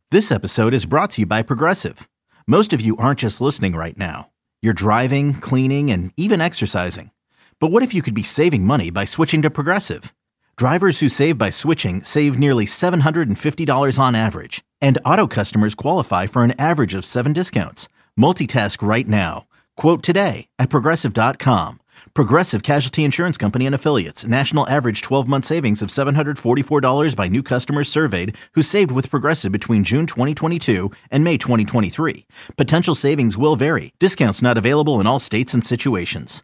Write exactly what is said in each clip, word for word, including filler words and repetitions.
This episode is brought to you by Progressive. Most of you aren't just listening right now. You're driving, cleaning, and even exercising. But what if you could be saving money by switching to Progressive? Drivers who save by switching save nearly seven hundred fifty dollars on average. And auto customers qualify for an average of seven discounts. Multitask right now. Quote today at Progressive dot com. Progressive Casualty Insurance Company and Affiliates. National average twelve-month savings of seven hundred forty-four dollars by new customers surveyed who saved with Progressive between June twenty twenty-two and May twenty twenty-three. Potential savings will vary. Discounts not available in all states and situations.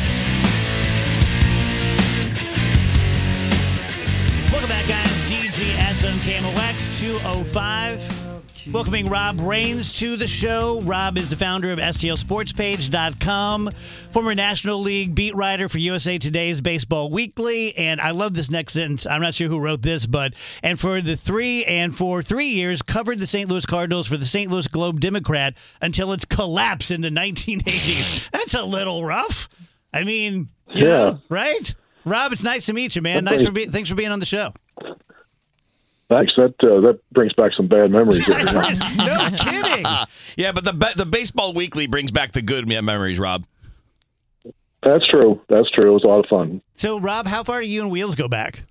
Welcome back, guys. D G S on K M O X two oh five. Welcoming Rob Rains to the show. Rob is the founder of S T L Sports Page dot com, former National League beat writer for U S A Today's Baseball Weekly. And I love this next sentence. I'm not sure who wrote this, but and for the three and for three years covered the Saint Louis Cardinals for the Saint Louis Globe-Democrat until its collapse in the nineteen eighties. That's a little rough. I mean, you yeah, know, right? Rob, it's nice to meet you, man. Nice for being. Thanks for being on the show. Thanks. That uh, that brings back some bad memories. No kidding. Yeah, but the the Baseball Weekly brings back the good memories, Rob. That's true. That's true. It was a lot of fun. So, Rob, how far do you and Wheels go back?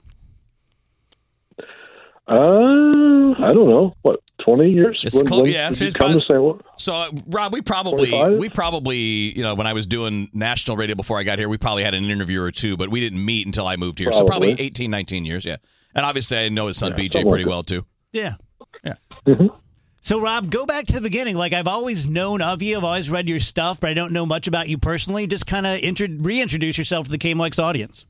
Uh, I don't know. What, twenty years? It's when, close. when Yeah, did you it's come about, to Saint Louis? So, uh, Rob, we probably twenty-five? we probably you know when I was doing national radio before I got here, we probably had an interview or two, but we didn't meet until I moved here. Probably. So probably eighteen, nineteen years. Yeah, and obviously I know his son Yeah, B J something pretty like well too. Yeah. Yeah. Mm-hmm. So, Rob, go back to the beginning. Like, I've always known of you. I've always read your stuff, but I don't know much about you personally. Just kind of intro- reintroduce yourself to the K M O X audience.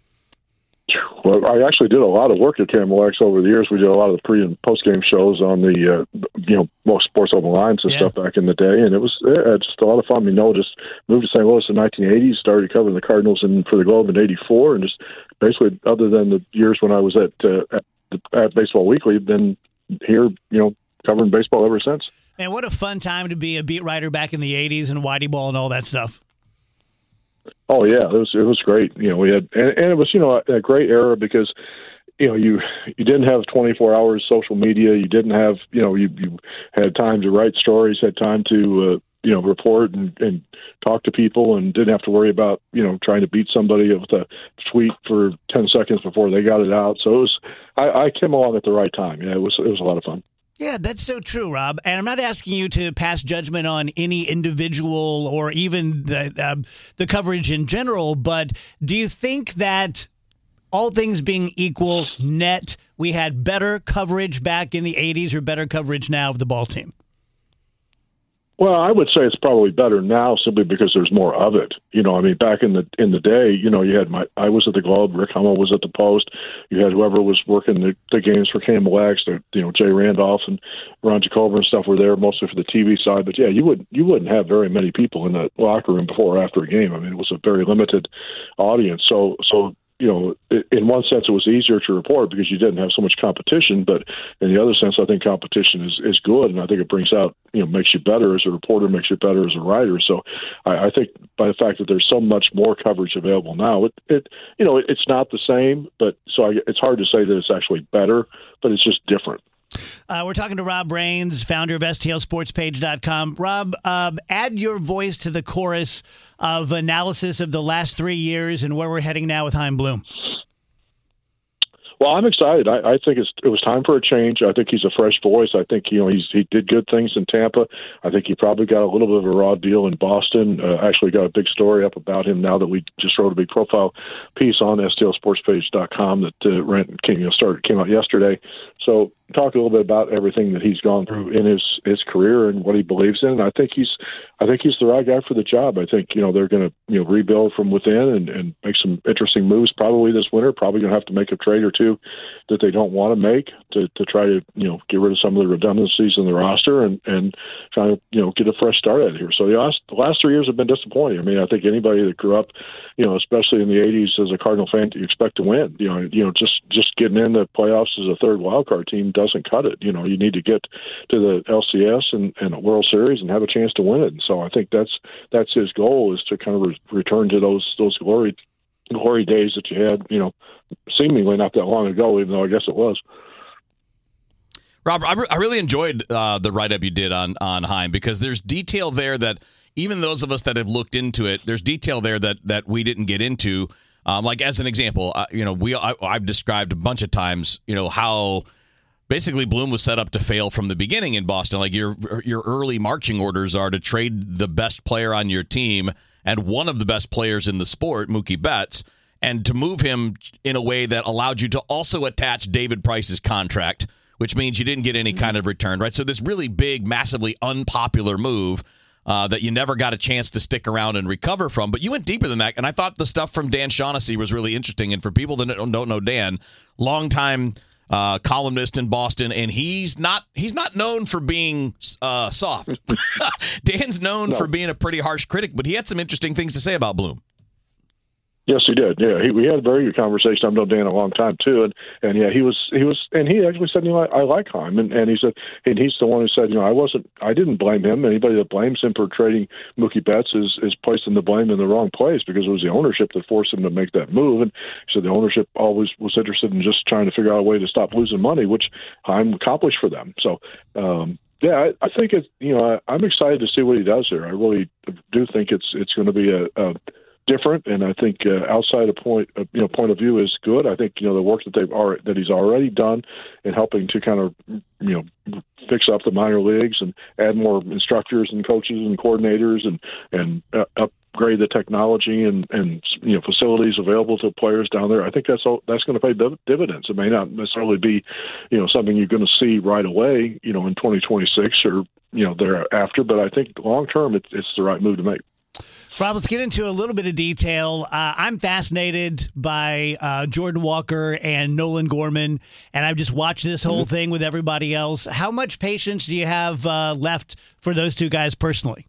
Well, I actually did a lot of work at K M O X over the years. We did a lot of the pre and post game shows on the, uh, you know, most Sports Open Lines and Yeah. stuff back in the day, and it was yeah, just a lot of fun. We noticed moved to Saint Louis in the nineteen eighties, started covering the Cardinals and for the Globe in eighty-four, and just basically, other than the years when I was at uh, at, at Baseball Weekly, been here, you know, covering baseball ever since. Man, what a fun time to be a beat writer back in the eighties and Whitey Ball and all that stuff. Oh yeah, it was it was great. You know, we had and, and it was you know a, a great era because you know you you didn't have twenty-four hours social media. You didn't have you know you you had time to write stories, had time to uh, you know report and, and talk to people, and didn't have to worry about you know trying to beat somebody with a tweet for ten seconds before they got it out. So it was I, I came along at the right time. Yeah, it was it was a lot of fun. Yeah, that's so true, Rob. And I'm not asking you to pass judgment on any individual or even the uh, the coverage in general, but do you think that all things being equal, net, we had better coverage back in the eighties or better coverage now of the ball team? Well, I would say it's probably better now simply because there's more of it. You know, I mean, back in the in the day, you know, you had my I was at the Globe, Rick Hummel was at the Post, you had whoever was working the, the games for K M O X, the, you know, Jay Randolph and Ron Jacober and stuff were there mostly for the T V side. But yeah, you would you wouldn't have very many people in the locker room before or after a game. I mean, it was a very limited audience. So so. You know, in one sense, it was easier to report because you didn't have so much competition. But in the other sense, I think competition is, is good, and I think it brings out, you know, makes you better as a reporter, makes you better as a writer. So I, I think by the fact that there's so much more coverage available now, it, it you know, it, it's not the same, but so I, it's hard to say that it's actually better, but it's just different. Uh, we're talking to Rob Rains, founder of S T L Sports Page dot com. Rob, uh, add your voice to the chorus of analysis of the last three years and where we're heading now with Chaim Bloom. Well, I'm excited. I, I think it's, it was time for a change. I think he's a fresh voice. I think you know he's he did good things in Tampa. I think he probably got a little bit of a raw deal in Boston. Uh, actually, got a big story up about him now that we just wrote a big profile piece on S T L Sports Page dot com that uh, ran, came you know started came out yesterday. So talk a little bit about everything that he's gone through in his, his career and what he believes in. And I think he's I think he's the right guy for the job. I think you know they're going to you know rebuild from within and, and make some interesting moves probably this winter. Probably going to have to make a trade or two that they don't want to make to, to try to you know get rid of some of the redundancies in the roster and, and try to you know get a fresh start out here. So the last the last three years have been disappointing. I mean, I think anybody that grew up, you know, especially in the eighties as a Cardinal fan, you expect to win. You know, you know, just just getting in the playoffs as a third wild card team doesn't cut it. You know, you need to get to the L C S and, and a World Series and have a chance to win it. And so I think that's that's his goal, is to kind of re- return to those those glory glory days that you had, you know, seemingly not that long ago, even though I guess it was. Rob, I, re- I really enjoyed uh, the write-up you did on on Heim, because there's detail there that even those of us that have looked into it, there's detail there that that we didn't get into. Um, like as an example, uh, you know, we I, I've described a bunch of times, you know, how basically Bloom was set up to fail from the beginning in Boston. Like your your early marching orders are to trade the best player on your team and one of the best players in the sport, Mookie Betts, and to move him in a way that allowed you to also attach David Price's contract, which means you didn't get any kind of return, right? So this really big, massively unpopular move uh, that you never got a chance to stick around and recover from. But you went deeper than that, and I thought the stuff from Dan Shaughnessy was really interesting. And for people that don't know Dan, longtime uh, columnist in Boston, and he's not he's not known for being uh, soft. Dan's known no. for being a pretty harsh critic, but he had some interesting things to say about Bloom. Yes, he did. Yeah, he, we had a very good conversation. I've known Dan a long time too, and and yeah, he was he was, and he actually said, you know, I, I like Heim, and, and he said, and he's the one who said, you know, I wasn't, I didn't blame him. Anybody that blames him for trading Mookie Betts is is placing the blame in the wrong place, because it was the ownership that forced him to make that move. And he said the ownership always was interested in just trying to figure out a way to stop losing money, which Heim accomplished for them. So. um Yeah, I, I think it's, you know, I, I'm excited to see what he does here. I really do think it's it's going to be a, a different, and I think uh, outside a point, uh, you know, point of view is good. I think, you know, the work that they've already, that he's already done in helping to kind of, you know, fix up the minor leagues and add more instructors and coaches and coordinators and and uh, upgrade the technology and and you know facilities available to players down there. I think that's all, that's going to pay dividends. It may not necessarily be, you know, something you're going to see right away, you know, in twenty twenty-six or you know thereafter, but I think long term it's it's the right move to make. Rob, let's get into a little bit of detail. Uh, I'm fascinated by uh, Jordan Walker and Nolan Gorman, and I've just watched this whole mm-hmm. thing with everybody else. How much patience do you have uh, left for those two guys personally?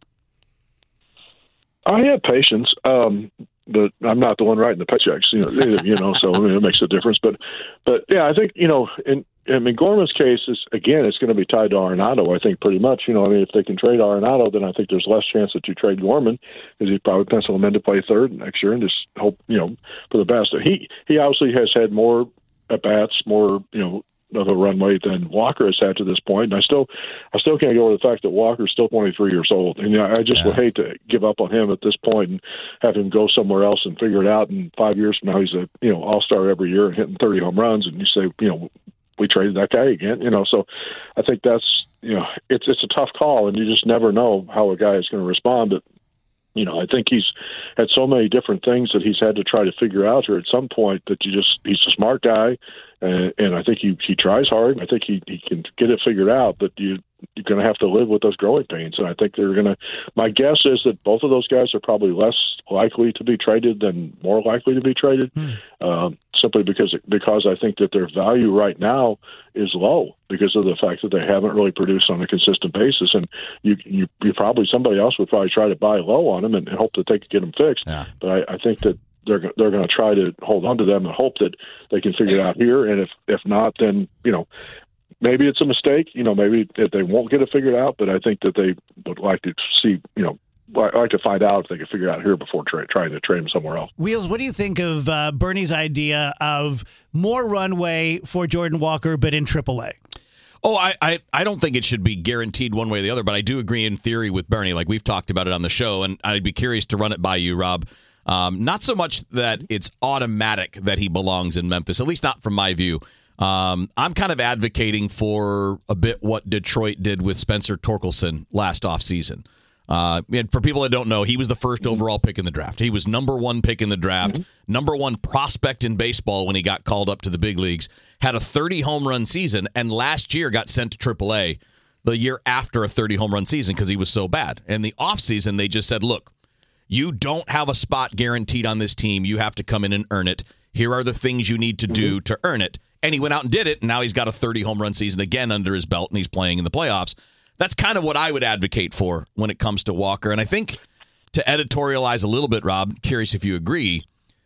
I have patience, um, but I'm not the one writing the paychecks, you know, you know, so I mean, it makes a difference. But, but yeah, I think, you know, in, I mean, Gorman's case is, again, it's going to be tied to Arenado, I think, pretty much. You know, I mean, if they can trade Arenado, then I think there's less chance that you trade Gorman, because he'd probably pencil him in to play third next year and just hope, you know, for the best. He he obviously has had more at-bats, more, you know, of a runway than Walker has had to this point. And I still I still can't get over the fact that Walker's still twenty-three years old. And you know, I just yeah. would hate to give up on him at this point and have him go somewhere else and figure it out. And five years from now, he's a, you know, all-star every year and hitting thirty home runs. And you say, you know, we traded that guy again, you know. So I think that's, you know, it's it's a tough call, and you just never know how a guy is going to respond. But, you know, I think he's had so many different things that he's had to try to figure out here at some point that you just, he's a smart guy, and, and I think he, he tries hard. I think he, he can get it figured out, but you, you're going to have to live with those growing pains. And I think they're going to, my guess is that both of those guys are probably less likely to be traded than more likely to be traded, hmm. um, simply because, because I think that their value right now is low because of the fact that they haven't really produced on a consistent basis. And you, you, you probably, somebody else would probably try to buy low on them and hope that they could get them fixed. Yeah. But I, I think that they're they're going to try to hold on to them and hope that they can figure it out here. And if, if not, then, you know, maybe it's a mistake, you know, maybe that they won't get it figured out, but I think that they would like to see, you know, I like to find out if they can figure it out here before tra- trying to trade him somewhere else. Wheels, what do you think of uh, Bernie's idea of more runway for Jordan Walker, but in triple A? Oh, I, I, I don't think it should be guaranteed one way or the other, but I do agree in theory with Bernie. Like we've talked about it on the show, and I'd be curious to run it by you, Rob. Um, not so much that it's automatic that he belongs in Memphis, at least not from my view. Um, I'm kind of advocating for a bit what Detroit did with Spencer Torkelson last offseason. Uh, and for people that don't know, he was the first overall pick in the draft. He was number one pick in the draft, mm-hmm. number one prospect in baseball when he got called up to the big leagues, had a thirty home run season, and last year got sent to triple A the year after a thirty home run season because he was so bad. And the offseason, they just said, look, you don't have a spot guaranteed on this team. You have to come in and earn it. Here are the things you need to do mm-hmm. to earn it. And he went out and did it, and now he's got a thirty home run season again under his belt, and he's playing in the playoffs. That's kind of what I would advocate for when it comes to Walker. And I think to editorialize a little bit, Rob, curious if you agree,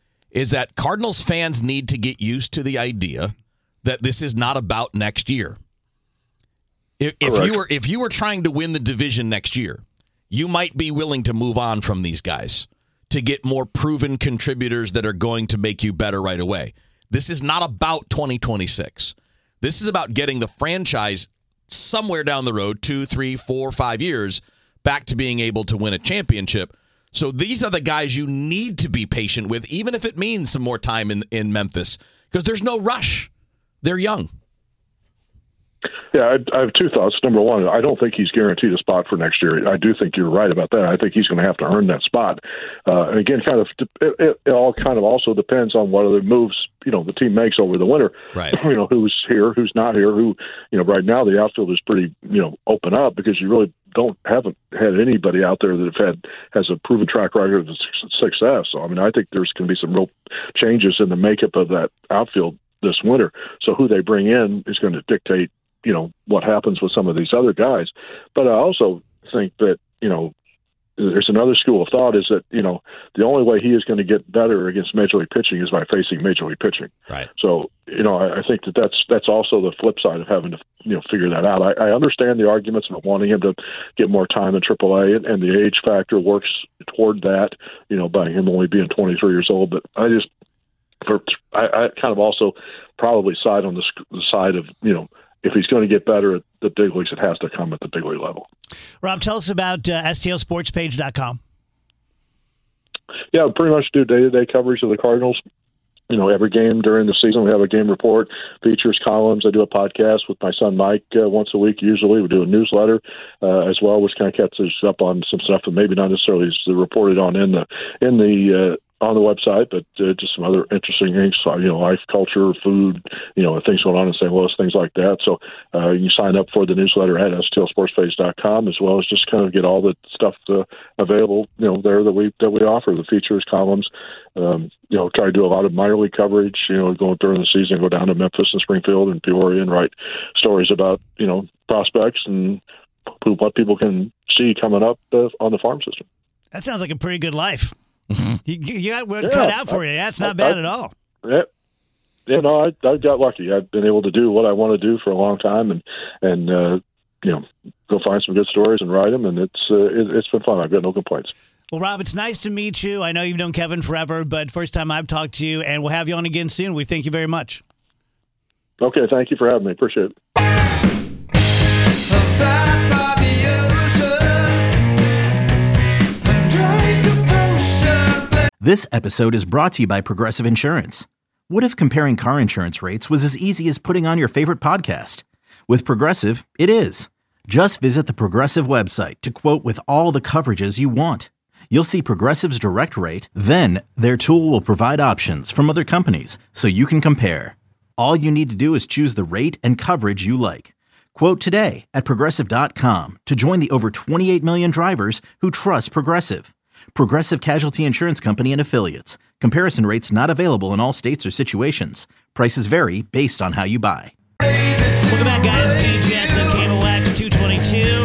is that Cardinals fans need to get used to the idea that this is not about next year. If, if you were if you were trying to win the division next year, you might be willing to move on from these guys to get more proven contributors that are going to make you better right away. This is not about twenty twenty-six. This is about getting the franchise somewhere down the road, two, three, four, five years, back to being able to win a championship. So these are the guys you need to be patient with, even if it means some more time in, in Memphis, because there's no rush. They're young. Yeah, I, I have two thoughts. Number one, I don't think he's guaranteed a spot for next year. I do think you're right about that. I think he's going to have to earn that spot. Uh, and again, kind of, it, it, it all kind of also depends on what other moves, you know, the team makes over the winter. Right. You know, who's here, who's not here, who, you know, right now the outfield is pretty, you know, open up because you really don't haven't had anybody out there that have had has a proven track record of success. So I mean, I think there's going to be some real changes in the makeup of that outfield this winter. So who they bring in is going to dictate, you know, what happens with some of these other guys. But I also think that, you know, there's another school of thought is that, you know, the only way he is going to get better against Major League pitching is by facing Major League pitching. Right. So, you know, I, I think that that's, that's also the flip side of having to, you know, figure that out. I, I understand the arguments of wanting him to get more time in triple A, and, and the age factor works toward that, you know, by him only being twenty-three years old. But I just, for I, I kind of also probably side on the, the side of, you know, if he's going to get better at the big leagues, it has to come at the big league level. Rob, tell us about uh, S T L sports page dot com. Yeah, pretty much do day-to-day coverage of the Cardinals. You know, every game during the season, we have a game report, features, columns. I do a podcast with my son Mike uh, once a week. Usually, we do a newsletter uh, as well, which kind of catches up on some stuff that maybe not necessarily is reported on in the in the uh, on the website, but uh, just some other interesting things, so, you know, life, culture, food, you know, things going on in Saint Louis, things like that. So uh, you sign up for the newsletter at S T L sports page dot com, as well as just kind of get all the stuff uh, available, you know, there that we that we offer, the features, columns. Um, you know, try to do a lot of minor league coverage, you know, going during the season, go down to Memphis and Springfield and Peoria and write stories about, you know, prospects and what people can see coming up uh, on the farm system. That sounds like a pretty good life. you, you got work yeah, cut out for I, you. That's not I, bad I, at all. Yeah, yeah, no, I, I got lucky. I've been able to do what I want to do for a long time, and and uh, you know, go find some good stories and write them, and it's uh, it, it's been fun. I've got no complaints. Well, Rob, it's nice to meet you. I know you've known Kevin forever, but first time I've talked to you, and we'll have you on again soon. We thank you very much. Okay, thank you for having me. Appreciate it. This episode is brought to you by Progressive Insurance. What if comparing car insurance rates was as easy as putting on your favorite podcast? With Progressive, it is. Just visit the Progressive website to quote with all the coverages you want. You'll see Progressive's direct rate, then their tool will provide options from other companies so you can compare. All you need to do is choose the rate and coverage you like. Quote today at Progressive dot com to join the over twenty-eight million drivers who trust Progressive. Progressive Casualty Insurance Company and Affiliates. Comparison rates not available in all states or situations. Prices vary based on how you buy. Welcome back, guys. D J S and K M O X two twenty-two.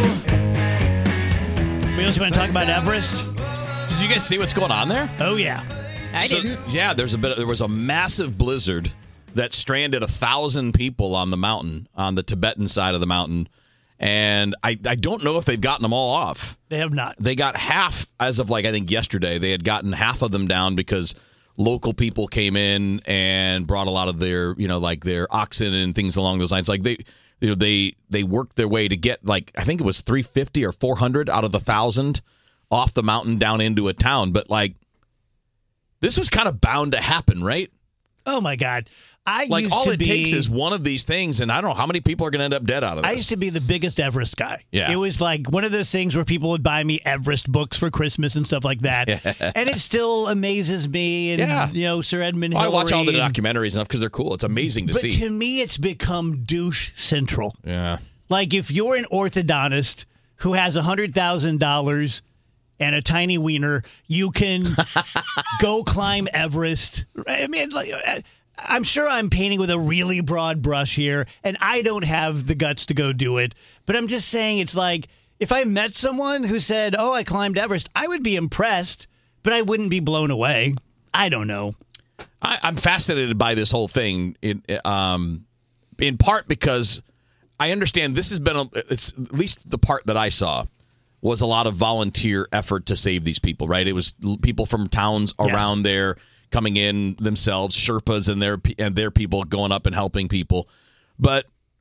We also want to talk about Everest. Did you guys see what's going on there? Oh, yeah. I So, didn't. Yeah, there's a bit. There was a massive blizzard that stranded a thousand people on the mountain, on the Tibetan side of the mountain, and I, I don't know if they've gotten them all off. They have not. They got half as of like I think yesterday. They had gotten half of them down because local people came in and brought a lot of their, you know, like their oxen and things along those lines. Like they, you know, they they worked their way to get like I think it was three fifty or four hundred out of the thousand off the mountain down into a town. But like this was kind of bound to happen, right? Oh, my God. I Like used all to it be, takes is one of these things, and I don't know how many people are going to end up dead out of this. I used to be the biggest Everest guy. Yeah. It was like one of those things where people would buy me Everest books for Christmas and stuff like that. And it still amazes me. And, Yeah. you know, Sir Edmund Well, I Hillary. watch all the and- documentaries and stuff because they're cool. It's amazing to But see. to me, it's become douche central. Yeah. Like if you're an orthodontist who has one hundred thousand dollars and a tiny wiener, you can go climb Everest. I mean, like, I'm sure I'm painting with a really broad brush here, and I don't have the guts to go do it. But I'm just saying it's like if I met someone who said, oh, I climbed Everest, I would be impressed, but I wouldn't be blown away. I don't know. I, I'm fascinated by this whole thing, in, um, in part because I understand this has been, a, it's at least the part that I saw, was a lot of volunteer effort to save these people, right? It was l- people from towns Yes. around there coming in themselves, Sherpas and their and their people going up and helping people. But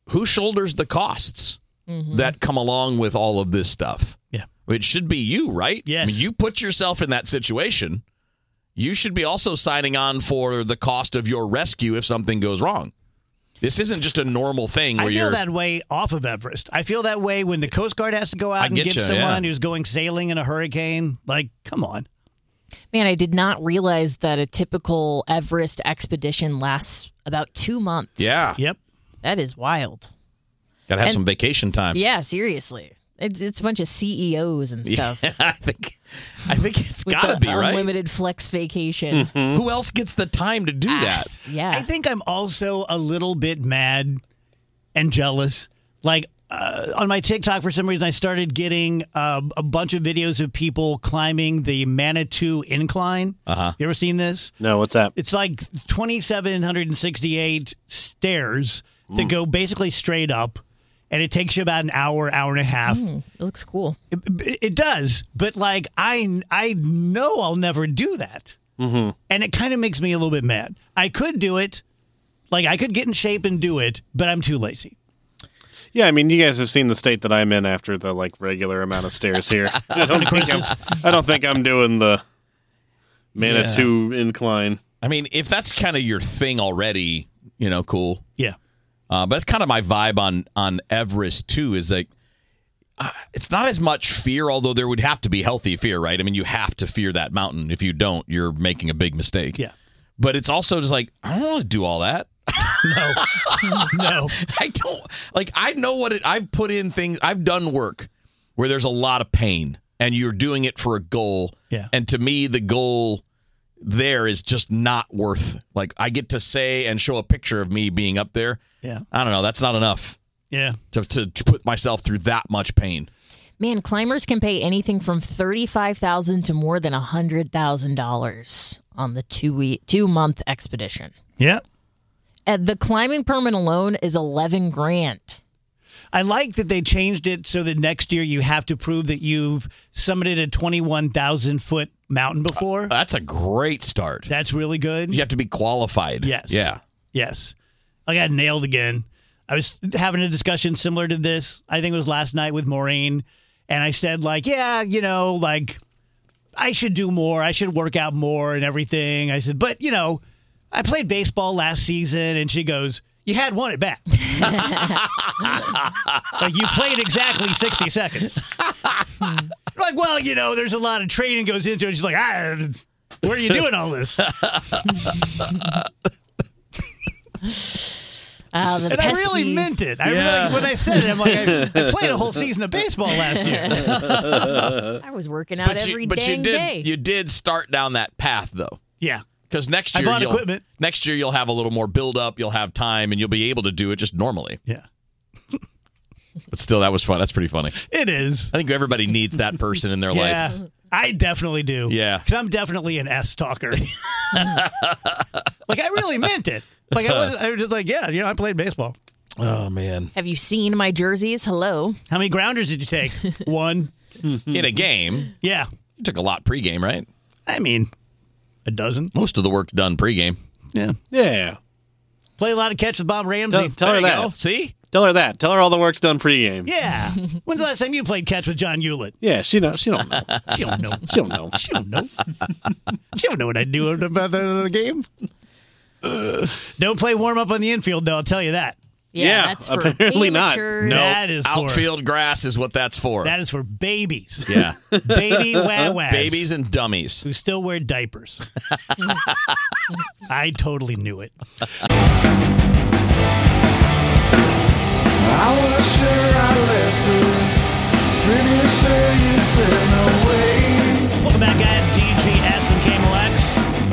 who shoulders the costs mm-hmm. that come along with all of this stuff? Yeah. It should be you, right? Yes. I mean, you put yourself in that situation. You should be also signing on for the cost of your rescue if something goes wrong. This isn't just a normal thing where I feel you're... that way off of Everest. I feel that way when the Coast Guard has to go out I and get get you, someone yeah. who's going sailing in a hurricane. Like, come on. Man, I did not realize that a typical Everest expedition lasts about two months. Yeah. Yep. That is wild. Got to have And- some vacation time. Yeah, seriously. It's it's a bunch of C E Os and stuff. Yeah, I think I think it's With got to the be, right? Unlimited flex vacation. Mm-hmm. Who else gets the time to do Ah, that? Yeah. I think I'm also a little bit mad and jealous. Like, uh, on my TikTok, for some reason, I started getting uh, a bunch of videos of people climbing the Manitou Incline. Uh-huh. You ever seen this? No, what's that? It's like two thousand seven hundred sixty-eight stairs that go basically straight up, and it takes you about an hour, hour and a half. Mm, it looks cool. It, it does, but like I, I know I'll never do that, Mm-hmm. and it kind of makes me a little bit mad. I could do it, like I could get in shape and do it, but I'm too lazy. Yeah, I mean, you guys have seen the state that I'm in after the like regular amount of stairs here. I don't think I'm, I don't think I'm doing the Manitou incline. I mean, if that's kind of your thing already, you know, cool. Yeah. Uh, but that's kind of my vibe on on Everest too. Is like, uh, it's not as much fear, although there would have to be healthy fear, right? I mean, you have to fear that mountain. If you don't, you're making a big mistake. Yeah. But it's also just like, I don't want to do all that. No, no. I don't like. I know what it. I've put in things. I've done work where there's a lot of pain, and you're doing it for a goal. Yeah. And to me, the goal there is just not worth. Like, I get to say and show a picture of me being up there. Yeah. I don't know. That's not enough Yeah. to to, to put myself through that much pain. Man, climbers can pay anything from thirty-five thousand dollars to more than one hundred thousand dollars on the two week, two month expedition. Yeah. And the climbing permit alone is eleven grand. I like that they changed it so that next year you have to prove that you've summited a twenty-one thousand foot mountain before. That's a great start. That's really good. You have to be qualified. Yes. Yeah. Yes. I got nailed again. I was having a discussion similar to this. I think it was last night with Maureen. And I said, like, yeah, you know, like, I should do more. I should work out more and everything. I said, but, you know, I played baseball last season. And she goes, you had one at bat. Like, you played exactly sixty seconds. I'm like, well, you know, there's a lot of training goes into it. She's like, ah, where are you doing all this? Uh, the And I pesky- really meant it. I Yeah. really, when I said it, I'm like, I, I played a whole season of baseball last year. I was working out But you, every but dang you did day. you did start down that path though. Yeah. Because next I year bought you'll, equipment. next year you'll have a little more build up, you'll have time, and you'll be able to do it just normally. Yeah. But still, that was fun. That's pretty funny. It is. I think everybody needs that person in their Yeah. life. I definitely do. Yeah. Because I'm definitely an S talker. Like, I really meant it. Like, I was, I was just like, yeah, you know, I played baseball. Oh man! Have you seen my jerseys? Hello. How many grounders did you take? One. In a game, Yeah. you took a lot pregame, right? I mean, a dozen. Most of the work done pregame. Yeah. Yeah. Play a lot of catch with Bob Ramsey. Tell, tell her There you that. go. See? Tell her that. Tell her all the work's done pregame. Yeah. When's the last time you played catch with John Hewlett? Yeah, she don't. She don't know. She don't know. She don't know. She don't know. She don't know what I do about the, the game. Uh, don't play warm up on the infield, though. I'll tell you that. Yeah, Yeah, that's for apparently not. amateurs. No, That is for- outfield grass is what that's for. That is for babies. yeah, Baby wah wahs. babies and dummies. who still wear diapers. I totally knew it. I was sure I left her. Pretty sure you said no way. Welcome back, guys. D G S and K M L X.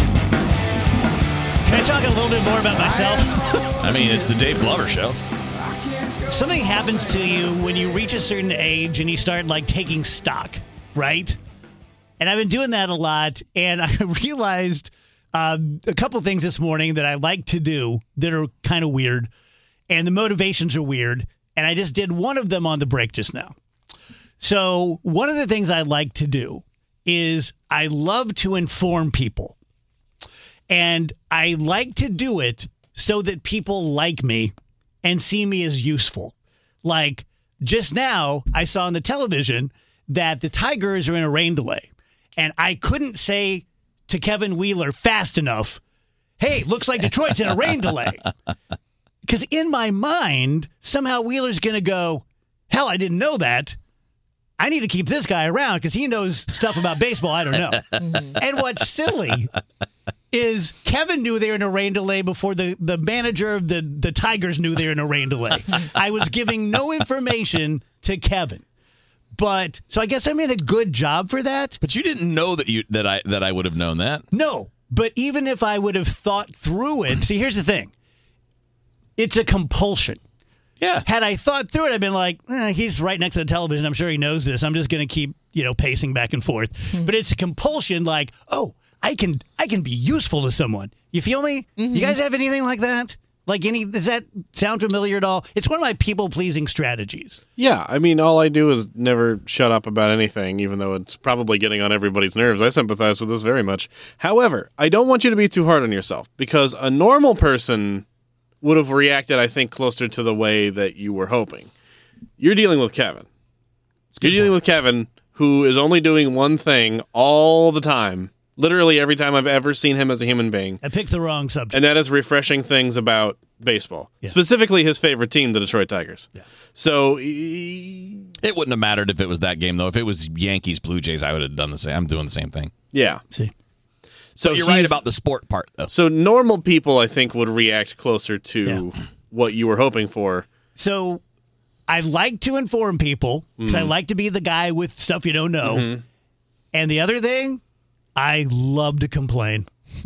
Can I talk a little bit more about myself? I mean, it's the Dave Glover show. Something happens to you when you reach a certain age and you start like taking stock, right? And I've been doing that a lot, and I realized um, a couple things this morning that I like to do that are kind of weird, and the motivations are weird, and I just did one of them on the break just now. So one of the things I like to do is I love to inform people, and I like to do it so that people like me and see me as useful. Like just now, I saw on the television that the Tigers are in a rain delay, and I couldn't say to Kevin Wheeler fast enough, hey, looks like Detroit's in a rain delay. Because in my mind, somehow Wheeler's going to go, hell, I didn't know that. I need to keep this guy around because he knows stuff about baseball I don't know. And what's silly is Kevin knew they were in a rain delay before the, the manager of the, the Tigers knew they were in a rain delay. I was giving no information to Kevin. But so I guess I made a good job for that. But you didn't know that you that I that I would have known that. No, but even if I would have thought through it, see, here's the thing. It's a compulsion. Yeah. Had I thought through it, I'd been like, eh, he's right next to the television. I'm sure he knows this. I'm just going to keep, you know, pacing back and forth. Mm-hmm. But it's a compulsion like, oh, I can I can be useful to someone. You feel me? Mm-hmm. You guys have anything like that? Like any, does that sound familiar at all? It's one of my people-pleasing strategies. Yeah, I mean, all I do is never shut up about anything, even though it's probably getting on everybody's nerves. I sympathize with this very much. However, I don't want you to be too hard on yourself, because a normal person would have reacted, I think, closer to the way that you were hoping. You're dealing with Kevin. You're dealing with Kevin, who is only doing one thing all the time. Literally every time I've ever seen him as a human being. I picked the wrong subject. And that is refreshing things about baseball. Yeah. Specifically his favorite team, the Detroit Tigers. Yeah. So he, it wouldn't have mattered if it was that game, though. If it was Yankees, Blue Jays, I would have done the same. I'm doing the same thing. Yeah. See. So but you're right about the sport part, though. So normal people, I think, would react closer to yeah. what you were hoping for. So I like to inform people, because mm-hmm. I like to be the guy with stuff you don't know. Mm-hmm. And the other thing, I love to complain.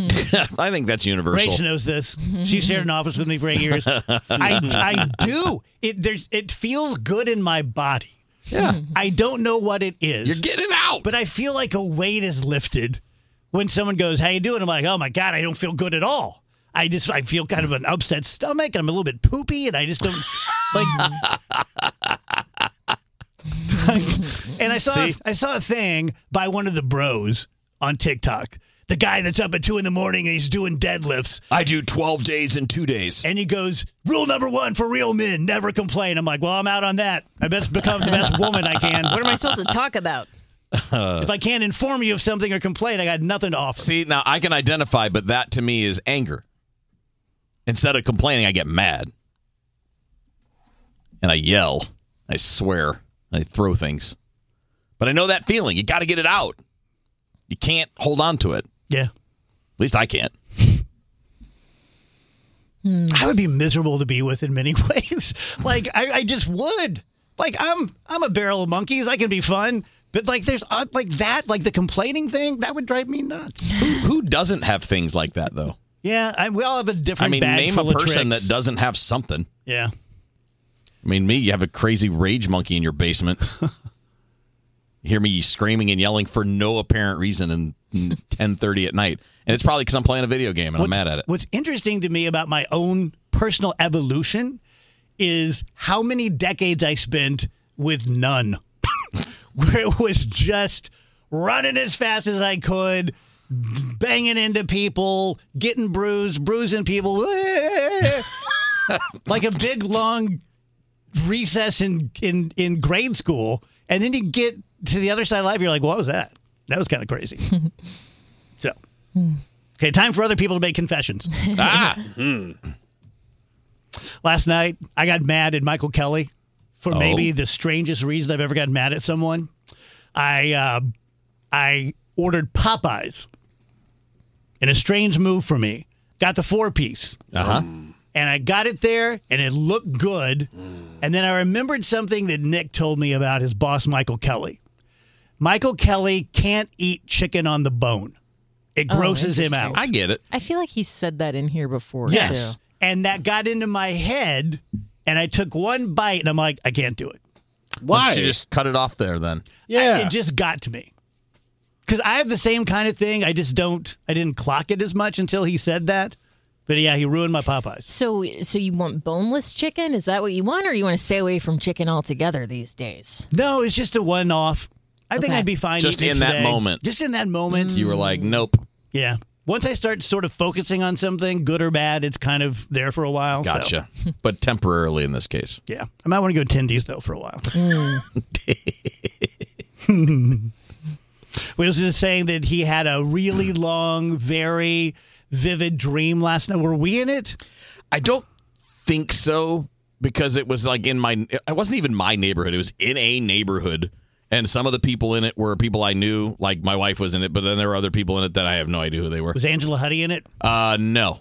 I think that's universal. Rach knows this. She shared an office with me for eight years. I, I do. It there's it feels good in my body. Yeah. I don't know what it is. You're getting out. But I feel like a weight is lifted when someone goes, "How you doing?" I'm like, "Oh my God, I don't feel good at all." I just I feel kind of an upset stomach, and I'm a little bit poopy, and I just don't like. And I saw a, I saw a thing by one of the bros on TikTok. The guy that's up at two in the morning and he's doing deadlifts. I do twelve days in two days. And he goes, rule number one for real men, never complain. I'm like, well, I'm out on that. I best become the best woman I can. What am I supposed to talk about? Uh, if I can't inform you of something or complain, I got nothing to offer. See, now I can identify, but that to me is anger. Instead of complaining, I get mad. And I yell. I swear. I throw things. But I know that feeling. You got to get it out. You can't hold on to it. Yeah. At least I can't. Hmm. I would be miserable to be with in many ways. Like, I, I just would. Like, I'm I'm a barrel of monkeys. I can be fun. But, like, there's, uh, like, that, like, the complaining thing, that would drive me nuts. Who, who doesn't have things like that, though? Yeah, I, we all have a different I mean, bag name full a person of tricks. that doesn't have something. Yeah. I mean, me, you have a crazy rage monkey in your basement. You hear me screaming and yelling for no apparent reason in ten thirty at night. And it's probably because I'm playing a video game and what's, I'm mad at it. What's interesting to me about my own personal evolution is how many decades I spent with none. Where it was just running as fast as I could, banging into people, getting bruised, bruising people. Like a big, long recess in, in, in grade school. And then you get to the other side of life, you're like, what was that? That was kind of crazy. So, okay, time for other people to make confessions. ah! Mm. Last night, I got mad at Michael Kelly for oh. maybe the strangest reason I've ever gotten mad at someone. I uh, I ordered Popeyes in a strange move for me. Got the four-piece. Uh-huh. And I got it there, and it looked good. Mm. And then I remembered something that Nick told me about his boss, Michael Kelly. Michael Kelly can't eat chicken on the bone. It grosses oh, him out. I get it. I feel like he said that in here before, yes. too. And that got into my head, and I took one bite, and I'm like, I can't do it. Why? You just cut it off there, then. Yeah. I, it just got to me. Because I have the same kind of thing. I just don't, I didn't clock it as much until he said that. But yeah, he ruined my Popeyes. So so you want boneless chicken? Is that what you want? Or you want to stay away from chicken altogether these days? No, it's just a one-off. I okay. think I'd be fine just eating in it that today. moment. Just in that moment. Mm. You were like, nope. Yeah. once I start sort of focusing on something, good or bad, it's kind of there for a while. so, Gotcha. But temporarily in this case. yeah. I might want to go Tindies, though, for a while. We was just saying that he had a really long, very vivid dream last night. Were we in it? I don't think so, because it was like in my, it wasn't even my neighborhood. It was in a neighborhood. And some of the people in it were people I knew, like my wife was in it, but then there were other people in it that I have no idea who they were. Was Angela Huddy in it? Uh, no.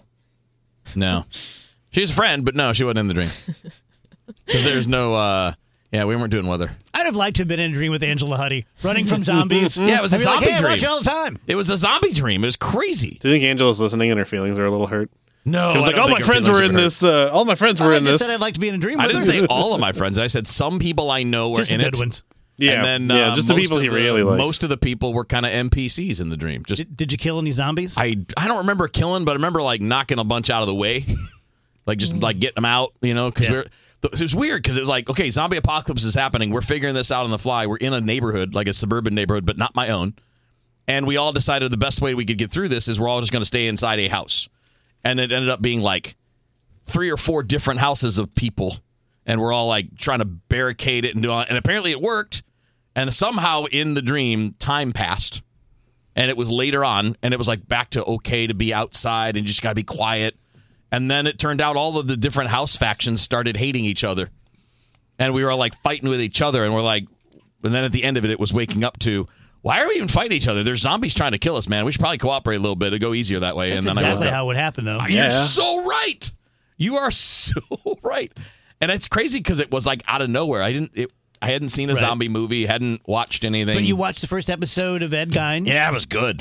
No. She was a friend, but no, she wasn't in the dream. Because there's no, uh, yeah, we weren't doing weather. I'd have liked to have been in a dream with Angela Huddy, running from zombies. Yeah, it was a I'd be like, zombie hey, I dream. watch you all the time. It was a zombie dream. It was crazy. Do you think Angela's listening and her feelings are a little hurt? No. She was I like, don't all think my her friends feelings were in hurt. this. Uh, all my friends were I in just this. said I'd like to be in a dream I with didn't her. say all of my friends. I said some people I know were Just in the good it. ones. Yeah, And then, yeah, uh, just the most people of he the- really likes. Most of the people were kind of N P Cs in the dream. Just Did, did you kill any zombies? I I don't remember killing, but I remember like knocking a bunch out of the way, like just like getting them out, you know, because Yeah. we're. It was weird because it was like, okay, zombie apocalypse is happening. We're figuring this out on the fly. We're in a neighborhood, like a suburban neighborhood, but not my own. And we all decided the best way we could get through this is we're all just going to stay inside a house. And it ended up being like three or four different houses of people. And we're all like trying to barricade it and do all. And apparently it worked. And somehow in the dream, time passed. And it was later on. And it was like back to okay to be outside and you just got to be quiet. And then it turned out all of the different house factions started hating each other. And we were all like fighting with each other. And we're like, and then at the end of it, it was waking up to, why are we even fighting each other? There's zombies trying to kill us, man. We should probably cooperate a little bit. It'd go easier that way. That's and then exactly I woke how up. it would happen, though. You're Yeah. so right. You are so right. And it's crazy because it was like out of nowhere. I didn't, it, I hadn't seen a Right. zombie movie, hadn't watched anything. But you watched the first episode of Ed Gein, Yeah, it was good.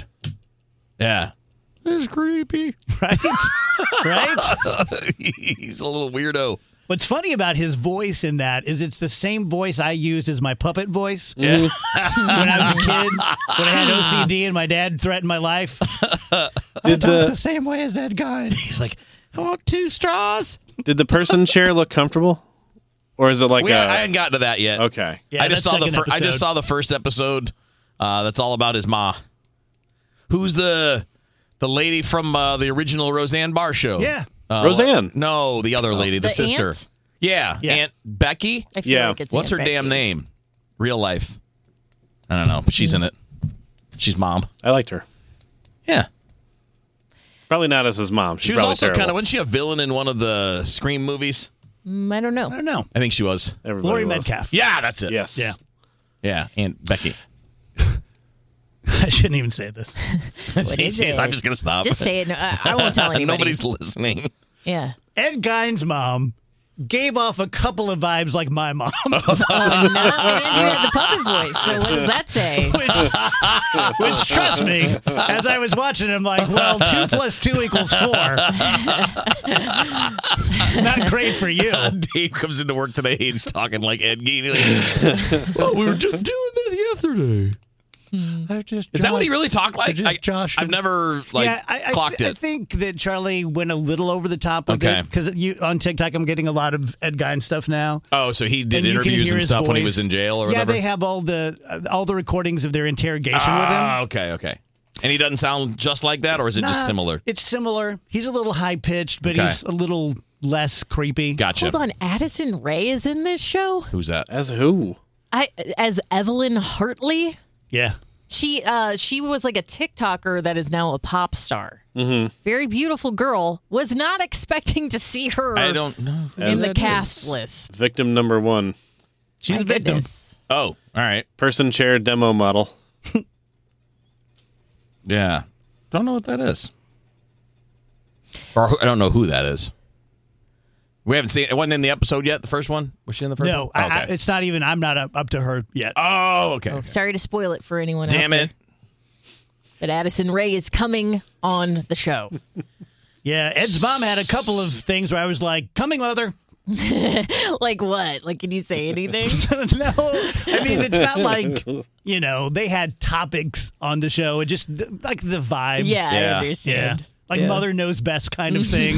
Yeah. It's creepy. right? right? He's a little weirdo. What's funny about his voice in that is it's the same voice I used as my puppet voice Yeah. when I was a kid, when I had O C D and my dad threatened my life. Did Talk the the same way as Ed Gein. He's like, I want two straws. did the person chair look comfortable, or is it like We, a, I hadn't gotten to that yet. okay? Yeah, I just that saw the second fir- I episode. just saw the first episode. Uh, that's all about his ma. Who's the the lady from uh, the original Roseanne Barr show? Yeah. Uh, Roseanne. No, the other lady, the, The sister. aunt? Yeah, Yeah. Aunt Becky. I feel Yeah. like it's What's Aunt her damn Becky. name? Real life. I don't know, but she's in it. She's mom. I liked her. Yeah. Probably not as his mom. She's She was probably also terrible. kind of, wasn't she a villain in one of the Scream movies? Mm, I don't know. I don't know. I think she was. Everybody Lori was. Metcalf. Yeah, that's it. Yes. Yeah. Yeah, Aunt Becky. I shouldn't even say this. What is it? I'm just going to stop. Just say it. No, I, I won't tell anybody. Nobody's listening. Yeah. Ed Gein's mom gave off a couple of vibes like my mom. Oh, no. And then you had the puppet voice. So what does that say? which, which, trust me, as I was watching, I'm like, well, two plus two equals four. It's not great for you. Dave comes into work today and he's talking like Ed Gein. Like, oh, we were just doing this yesterday. I just Is that what he really talked like? just I, joshed I've him. never like yeah, I, I, clocked I it. think that Charlie went a little over the top with Okay. it because you on TikTok, I'm getting a lot of Ed Gein stuff now. Oh, so he did And you can interviews hear and his stuff when he voice. was in jail or yeah, whatever? they have all the uh, all the recordings of their interrogation with him. Ah, okay, okay. And he doesn't sound just like that, or is it just Nah, similar? It's similar. He's a little high pitched, but Okay. he's a little less creepy. Gotcha. Hold on. Addison Rae is in this show? Who's that? As who? I As Evelyn Hartley? Yeah. She uh she was like a TikToker that is now a pop star. Mm-hmm. Very beautiful girl. Was not expecting to see her I don't know. in As the cast list. Victim number one. She's My a victim. goodness. Oh, all right. Person chair demo model. Yeah. Don't know what that is. Or who- I don't know who that is. We haven't seen it. Wasn't in the episode yet, the first one? Was she in the first No, one? I, Oh, I, okay. it's not even. I'm not up, up to her yet. Oh, okay. Oh, sorry to spoil it for anyone Damn out it. there. But Addison Rae is coming on the show. Yeah, Ed's mom had a couple of things where I was like, "Coming, mother." Like what? Like, can you say anything? No, I mean it's not like you know they had topics on the show. It just like the vibe. Yeah, I Yeah. yeah, understand. like Yeah. mother knows best kind of thing.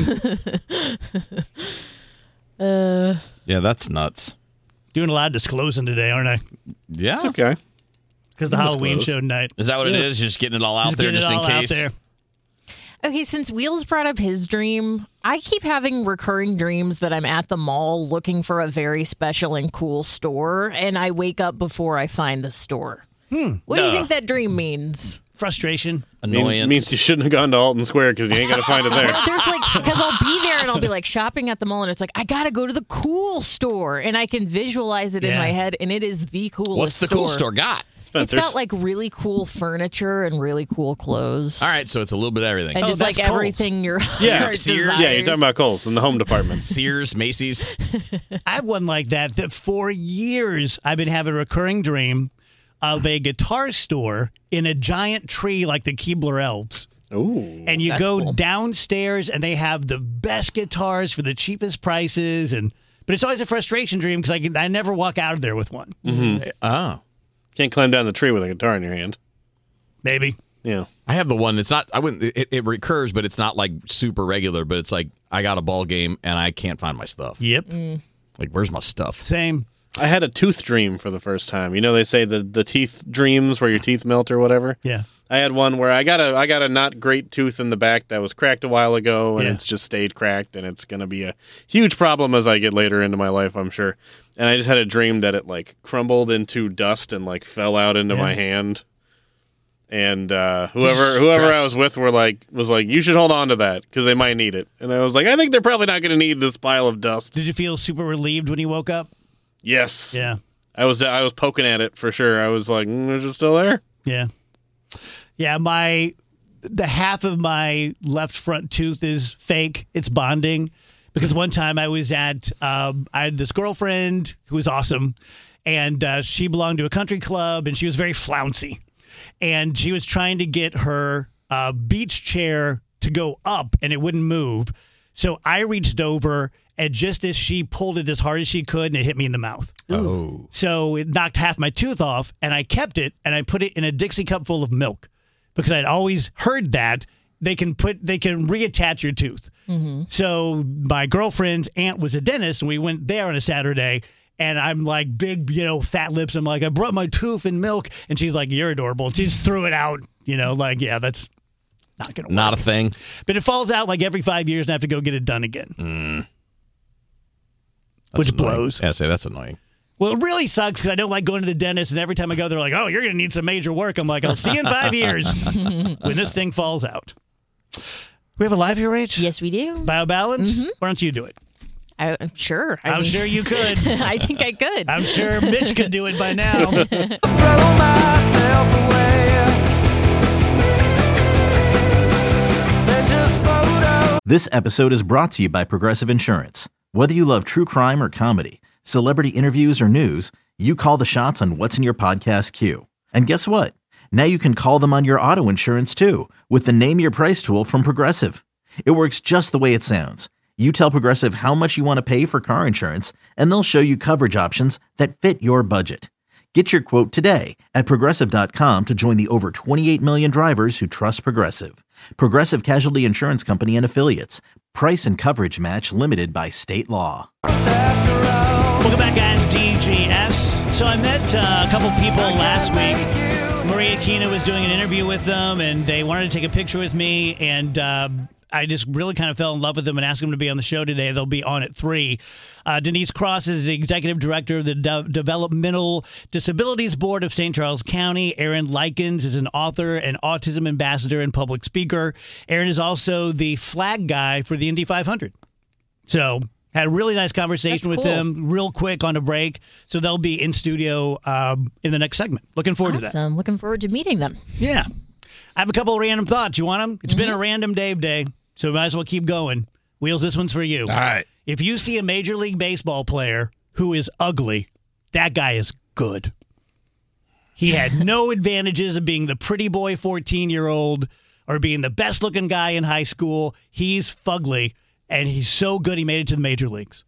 Yeah, that's nuts. Doing a lot of disclosing today, aren't I? Yeah. Okay. Because the Halloween disclose. show night. Is that what it is? Just getting it all out Just there getting just it in all case? out there. Okay, since Wheels brought up his dream, I keep having recurring dreams that I'm at the mall looking for a very special and cool store, and I wake up before I find the store. Hmm. What do you think that dream means? Frustration. Annoyance. Means, means you shouldn't have gone to Alton Square because you ain't going to find it there. Well, there's like, because I'll be there and I'll be like shopping at the mall, and it's like, I got to go to the cool store, and I can visualize it in Yeah. my head, and it is the coolest What's the store. cool store got? It's got like really cool furniture and really cool clothes. All right, so it's a little bit of everything. And Oh, just that's like Kohl's. everything your Yeah, heart Sears. desires. Yeah, you're talking about Kohl's in the home department. Sears, Macy's. I have one like that, that for years I've been having a recurring dream of a guitar store in a giant tree like the Keebler Elves. Ooh. And you That's go cool. downstairs and they have the best guitars for the cheapest prices. And But it's always a frustration dream because I, can- I never walk out of there with one. Oh. Can't climb down the tree with a guitar in your hand. Maybe. Yeah. I have the one. It's not. I wouldn't. It, it recurs, but it's not like super regular. But it's like I got a ball game and I can't find my stuff. Yep. Like, where's my stuff? Same. I had a tooth dream for the first time. You know, they say the, the teeth dreams where your teeth melt or whatever. Yeah. I had one where I got a I got a not great tooth in the back that was cracked a while ago, and Yeah. it's just stayed cracked, and it's going to be a huge problem as I get later into my life, I'm sure. And I just had a dream that it like crumbled into dust and like fell out into Yeah. my hand. And uh, whoever whoever I Stress. was with were like was like, you should hold on to that because they might need it. And I was like, I think they're probably not going to need this pile of dust. Did you feel super relieved when you woke up? Yes. Yeah. I was I was poking at it for sure. I was like, mm, is it still there? Yeah. Yeah, my the half of my left front tooth is fake. It's bonding because one time I was at um, I had this girlfriend who was awesome, and uh, she belonged to a country club, and she was very flouncy, and she was trying to get her uh, beach chair to go up, and it wouldn't move. So I reached over, and just as she pulled it as hard as she could, and it hit me in the mouth. Oh. So it knocked half my tooth off, and I kept it, and I put it in a Dixie cup full of milk because I'd always heard that they can put they can reattach your tooth. So my girlfriend's aunt was a dentist, and we went there on a Saturday. And I'm like big, you know, fat lips. I'm like, I brought my tooth in milk, and she's like, "You're adorable." And she just threw it out, you know, like, yeah, that's not gonna work. Not a thing. But it falls out like every five years, and I have to go get it done again. That's Which annoying. blows. Yeah, I say that's annoying. Well, it really sucks because I don't like going to the dentist, and every time I go, they're like, "Oh, you're going to need some major work." I'm like, "I'll see you in five years when this thing falls out." We have a live here, Rach? Yes, we do. BioBalance? Why don't you do it? I, I'm sure. I I'm mean, sure you could. I think I could. I'm sure Mitch could do it by now. Throw myself away. They're just photos. This episode is brought to you by Progressive Insurance. Whether you love true crime or comedy, celebrity interviews or news, you call the shots on what's in your podcast queue. And guess what? Now you can call them on your auto insurance too with the Name Your Price tool from Progressive. It works just the way it sounds. You tell Progressive how much you want to pay for car insurance, and they'll show you coverage options that fit your budget. Get your quote today at Progressive dot com to join the over twenty-eight million drivers who trust Progressive. Progressive Casualty Insurance Company and Affiliates. Price and coverage match limited by state law. Welcome back, guys. D G S. So I met uh, a couple people last week. Maria Kina was doing an interview with them, and they wanted to take a picture with me, and uh, I just really kind of fell in love with them and asked them to be on the show today. They'll be on at three. Uh, Denise Cross is the executive director of the De- Developmental Disabilities Board of Saint Charles County. Aaron Likens is an author, an autism ambassador, and public speaker. Aaron is also the flag guy for the Indy five hundred. So had a really nice conversation That's with cool. them real quick on a break. So they'll be in studio um, in the next segment. Looking forward to that. Awesome. Looking forward to meeting them. Yeah. I have a couple of random thoughts. You want them? It's been a random Dave day, so we might as well keep going. Wheels, this one's for you. All right. If you see a Major League Baseball player who is ugly, that guy is good. He had no advantages of being the pretty boy fourteen-year-old or being the best-looking guy in high school. He's fugly, and he's so good he made it to the major leagues.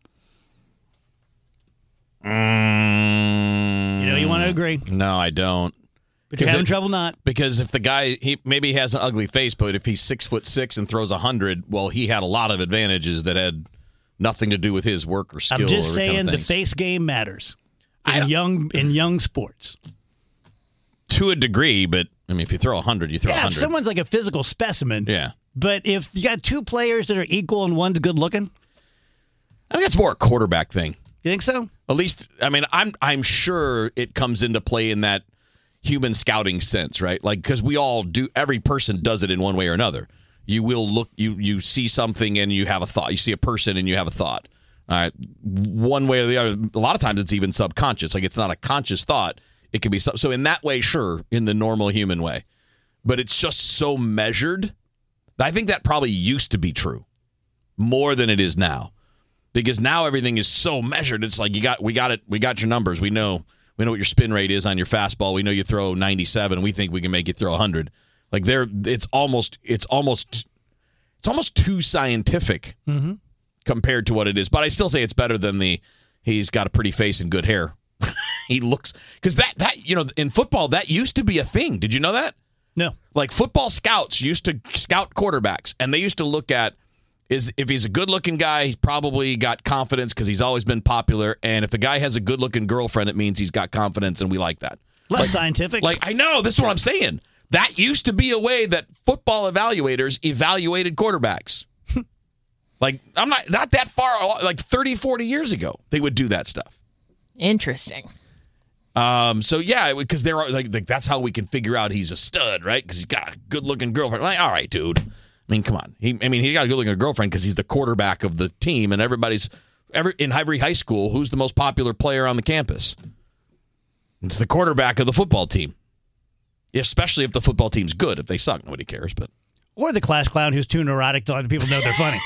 Mm, You know, you want to agree, No, I don't. but you're Is having it- trouble not. Because if the guy, he maybe he has an ugly face, but if he's six foot six and throws a hundred, well, he had a lot of advantages that had nothing to do with his work or skill. I'm just or saying kind of the things. face game matters I in don't- young in young sports. to a degree, but I mean, if you throw a hundred, you throw a Yeah, if hundred. someone's like a physical specimen, Yeah, But if you got two players that are equal and one's good looking, I think that's more a quarterback thing. you think so? At least, I mean, I'm I'm sure it comes into play in that human scouting sense, right? Like, because we all do, every person does it in one way or another. You will look, you you see something and you have a thought. You see a person and you have a thought. All right, one way or the other. A lot of times it's even subconscious. Like, it's not a conscious thought. It can be so. So in that way, sure, in the normal human way. But it's just so measured. I think that probably used to be true more than it is now. Because now everything is so measured. It's like you got we got it. We got your numbers. We know we know what your spin rate is on your fastball. We know you throw ninety-seven. We think we can make you throw one hundred. Like there, it's almost it's almost it's almost too scientific Mm-hmm. compared to what it is. But I still say it's better than the he's got a pretty face and good hair. He looks because that that you know in football that used to be a thing. Did you know that? No. Like football scouts used to scout quarterbacks, and they used to look at. Is if he's a good-looking guy, he's probably got confidence because he's always been popular. And if the guy has a good-looking girlfriend, it means he's got confidence, and we like that. Less like, scientific. Like, I know, this is what I'm saying. That used to be a way that football evaluators evaluated quarterbacks. Like, I'm not not that far, like thirty, forty years ago, they would do that stuff. Interesting. Um. So, yeah, because they're like, like, that's how we can figure out he's a stud, right? Because he's got a good-looking girlfriend. Like, all right, dude. I mean, come on. He, I mean, he got a good-looking girlfriend because he's the quarterback of the team, and everybody's every in every high school. Who's the most popular player on the campus? It's the quarterback of the football team. Especially if the football team's good. If they suck, nobody cares. But or the class clown who's too neurotic to let people know they're funny.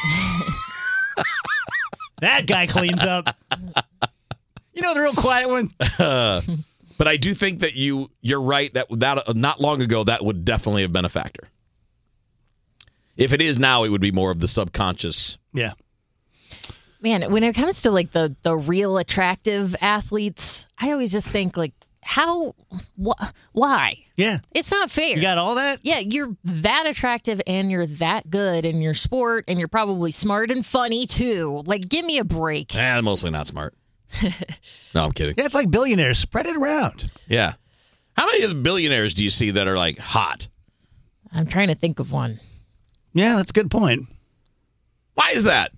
That guy cleans up. You know the real quiet one. Uh, but I do think that you you're right that that uh, not long ago that would definitely have been a factor. If it is now, it would be more of the subconscious. Yeah. Man, when it comes to like the the real attractive athletes, I always just think like, how, wh- why? Yeah. It's not fair. You got all that? Yeah, you're that attractive and you're that good in your sport and you're probably smart and funny too. Like, give me a break. Eh, mostly not smart. No, I'm kidding. Yeah, it's like billionaires. Spread it around. Yeah. How many of the billionaires do you see that are like hot? I'm trying to think of one. Yeah, that's a good point. Why is that?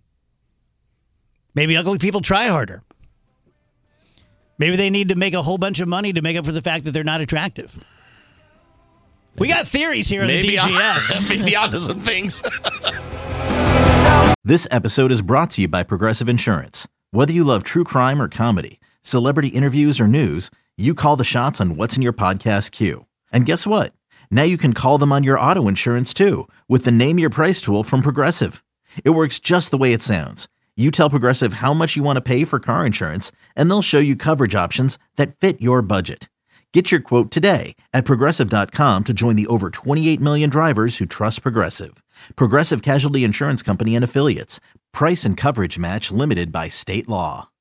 Maybe ugly people try harder. Maybe they need to make a whole bunch of money to make up for the fact that they're not attractive. We got theories here on the D G S. Maybe onto some things. This episode is brought to you by Progressive Insurance. Whether you love true crime or comedy, celebrity interviews or news, you call the shots on what's in your podcast queue. And guess what? Now you can call them on your auto insurance too with the Name Your Price tool from Progressive. It works just the way it sounds. You tell Progressive how much you want to pay for car insurance, and they'll show you coverage options that fit your budget. Get your quote today at Progressive dot com to join the over twenty-eight million drivers who trust Progressive. Progressive Casualty Insurance Company and Affiliates. Price and coverage match limited by state law.